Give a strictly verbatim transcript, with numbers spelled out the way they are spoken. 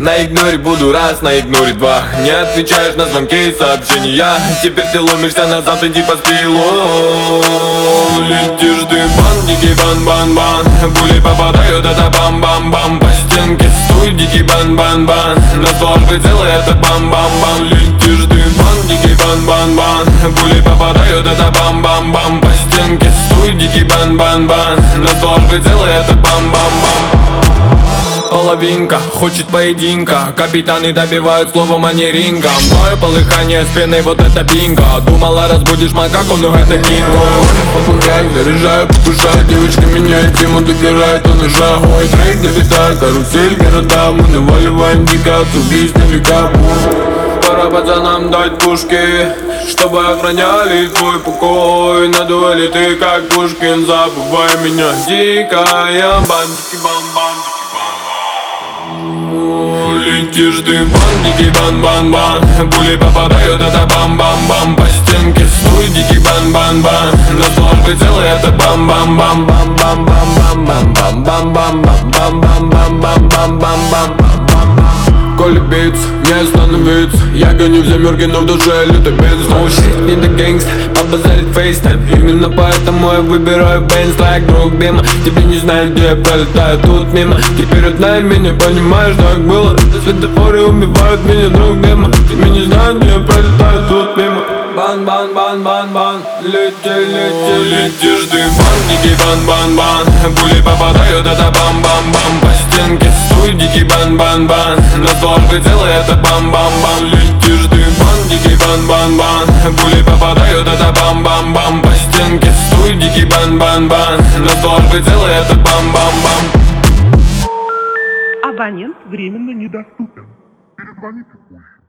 На игноре буду раз, на игноре два. Не отвечаешь на звонки и сообщения. Теперь ты ломишься назад, иди по спилу. Летишь ты в бандики, бан-бан-бан. Пули попадают, это бам-бам-бам. По стенке стуй, дикий бан-бан-бан. На ствол прицела это бам-бам-бам. Летишь ты в бандики, бан-бан-бан. Пули попадают, это бам-бам-бам. По стенке стуй, дикий бан-бан-бан. На ствол прицела это бам-бам-бам. Половинка хочет поединка. Капитаны добивают словом, а не рингом. Мое полыхание с пеной, вот это бинго. Думала, разбудишь макаку, но это кинго. Попугай, заряжаю, повышаю. Девочка меняет тему, добирает он ножа. Ой, трек долетает, карусель города. Мы наваливаем дико от убийств на века. Пора пацанам дать пушки, чтобы охраняли твой покой. На дуэли ты как Пушкин, забывай меня. Дикая бандики, бам-бандики. Летишь ты в бандики, бан-бан-бан. Пули попадают, это бам-бам-бам. По стенке стуй, дикий бан-бан-бан. На ствол прицела это бам-бам-бам. Бам-бам-бам-бам-бам-бам-бам-бам-бам-бам-бам-бам-бам. Коли битс, не остановиться. Я гоню в замерке, но в душе лютый битс. Oh shit, не до гэнгст, побазарит фейстайм. Именно поэтому я выбираю бейнс, like друг Бима. Тебе не знаю, где я пролетаю тут мимо. Теперь узнай меня, понимаешь, так было. Светофоры убивают меня, друг Бима. Тебе не знаю, где я пролетаю тут мимо. Бан-бан-бан-бан-бан. Лети, лети, летишь ты в бандики, бан-бан-бан. Пули попадают, это бам-бам-бам. По стенке стуй, дикий бан-бан-бан. На ствол прицела это бам-бам-бам. Летишь ты в бандики, бан-бан-бан. Пули попадают, это бам-бам-бам. По стенке стуй, дикий бан-бан-бан. На ствол прицела это бам-бам-бам. Абонент временно недоступен. Перезвоните позже.